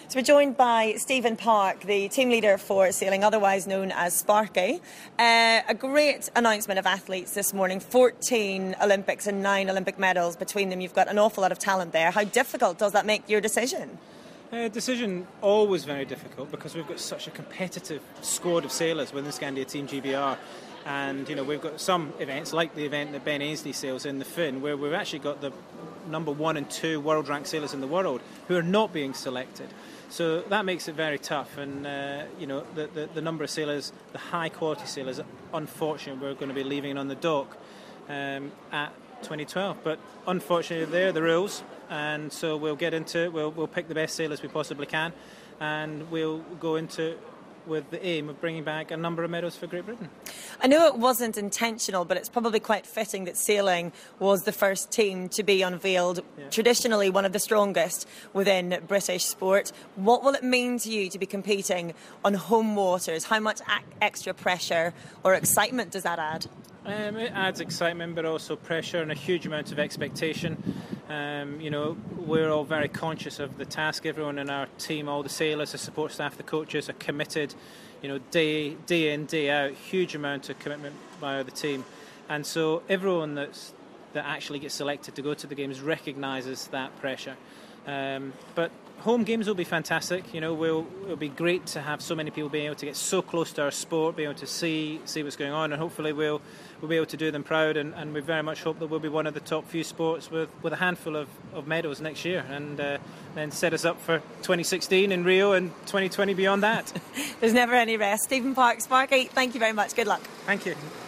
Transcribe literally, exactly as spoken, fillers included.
So we're joined by Stephen Park, the team leader for sailing, otherwise known as Sparky. Uh, a great announcement of athletes this morning, fourteen Olympics and nine Olympic medals between them. You've got an awful lot of talent there. How difficult does that make your decision? Uh, decision always very difficult because we've got such a competitive squad of sailors within Scandia Team G B R. And, you know, we've got some events, like the event that Ben Ainslie sails in, the Finn, where we've actually got the number one and two world-ranked sailors in the world who are not being selected. So that makes it very tough. And, uh, you know, the, the, the number of sailors, the high-quality sailors, unfortunately, we're going to be leaving on the dock um, at twenty twelve. But unfortunately, they're the rules. And so we'll get into it. We'll, we'll pick the best sailors we possibly can. And we'll go into it with the aim of bringing back a number of medals for Great Britain. I know it wasn't intentional, but it's probably quite fitting that sailing was the first team to be unveiled, yeah. Traditionally one of the strongest within British sport. What will it mean to you to be competing on home waters? How much ac- extra pressure or excitement does that add? Um, it adds excitement, but also pressure and a huge amount of expectation. Um, you know, we're all very conscious of the task. Everyone in our team, all the sailors, the support staff, the coaches are committed. You know, day day in, day out, huge amount of commitment by the team, and so everyone that's that actually gets selected to go to the games recognises that pressure. Um, but home games will be fantastic. You know, we'll, it'll be great to have so many people being able to get so close to our sport, be able to see see what's going on, and hopefully we'll we'll be able to do them proud. And, and we very much hope that we'll be one of the top few sports with, with a handful of, of medals next year, and uh, then set us up for twenty sixteen in Rio and twenty twenty beyond that. There's never any rest. Stephen Park, Sparky, thank you very much. Good luck. Thank you.